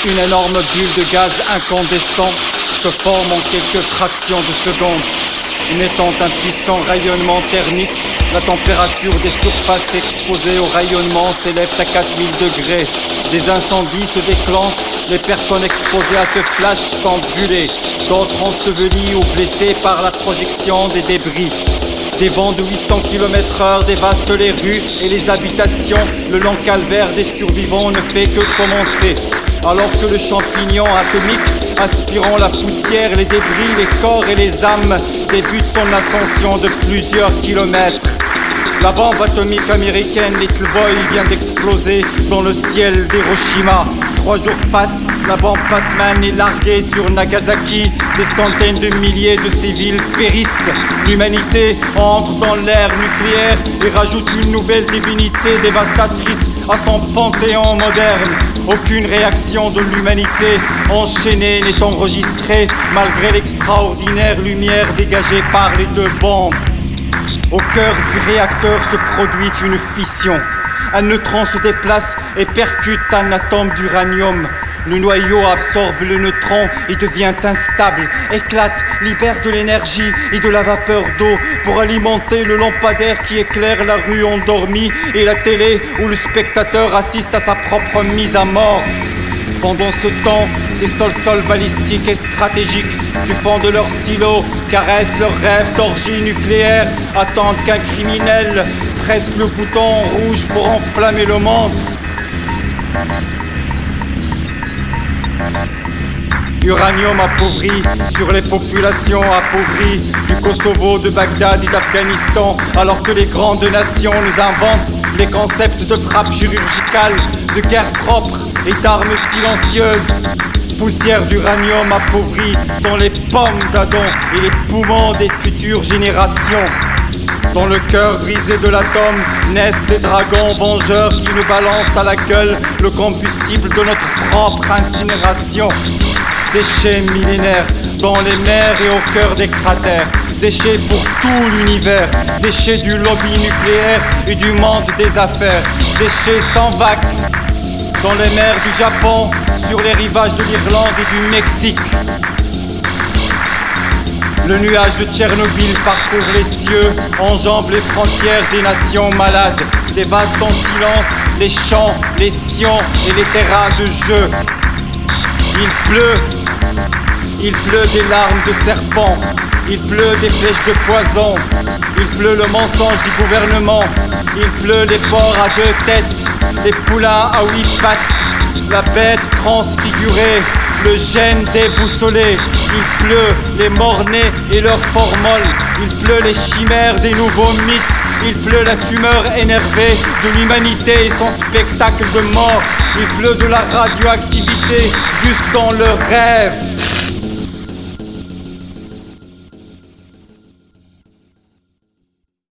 Une énorme bulle de gaz incandescent se forme en quelques fractions de secondes. Émettant un puissant rayonnement thermique, la température des surfaces exposées au rayonnement s'élève à 4000 degrés. Des incendies se déclenchent, les personnes exposées à ce flash sont brûlées, d'autres ensevelies ou blessées par la projection des débris. Des vents de 800 km/h dévastent les rues et les habitations. Le long calvaire des survivants ne fait que commencer. Alors que le champignon atomique, aspirant la poussière, les débris, les corps et les âmes, débute son ascension de plusieurs kilomètres. La bombe atomique américaine Little Boy vient d'exploser dans le ciel d'Hiroshima. 3 jours passent, la bombe Fat Man est larguée sur Nagasaki. Des centaines de milliers de civils périssent. L'humanité entre dans l'ère nucléaire et rajoute une nouvelle divinité dévastatrice à son panthéon moderne. Aucune réaction de l'humanité enchaînée n'est enregistrée malgré l'extraordinaire lumière dégagée par les 2 bombes. Au cœur du réacteur se produit une fission. Un neutron se déplace et percute un atome d'uranium. Le noyau absorbe le neutron et devient instable, éclate, libère de l'énergie et de la vapeur d'eau pour alimenter le lampadaire qui éclaire la rue endormie et la télé où le spectateur assiste à sa propre mise à mort. Pendant ce temps, des sols balistiques et stratégiques du fond de leurs silos caressent leurs rêves d'orgie nucléaire, attendent qu'un criminel presse le bouton rouge pour enflammer le monde. Uranium appauvri sur les populations appauvries du Kosovo, de Bagdad et d'Afghanistan, alors que les grandes nations nous inventent les concepts de frappe chirurgicale, de guerre propre et d'armes silencieuses. Poussière d'uranium appauvrie dans les pommes d'Adam et les poumons des futures générations. Dans le cœur brisé de l'atome naissent des dragons vengeurs qui nous balancent à la gueule le combustible de notre propre incinération. Déchets millénaires dans les mers et au cœur des cratères. Déchets pour tout l'univers. Déchets du lobby nucléaire et du monde des affaires. Déchets sans vague dans les mers du Japon, sur les rivages de l'Irlande et du Mexique. Le nuage de Tchernobyl parcourt les cieux, enjambe les frontières des nations malades, dévaste en silence les champs, les sions et les terrains de jeu. Il pleut des larmes de serpents, il pleut des flèches de poison, il pleut le mensonge du gouvernement, il pleut les porcs à 2 têtes, les poulains à 8 pattes, la bête transfigurée, le gène déboussolé. Il pleut les morts-nés et leurs formoles, il pleut les chimères des nouveaux mythes, il pleut la tumeur énervée de l'humanité et son spectacle de mort, il pleut de la radioactivité jusque dans leurs rêves.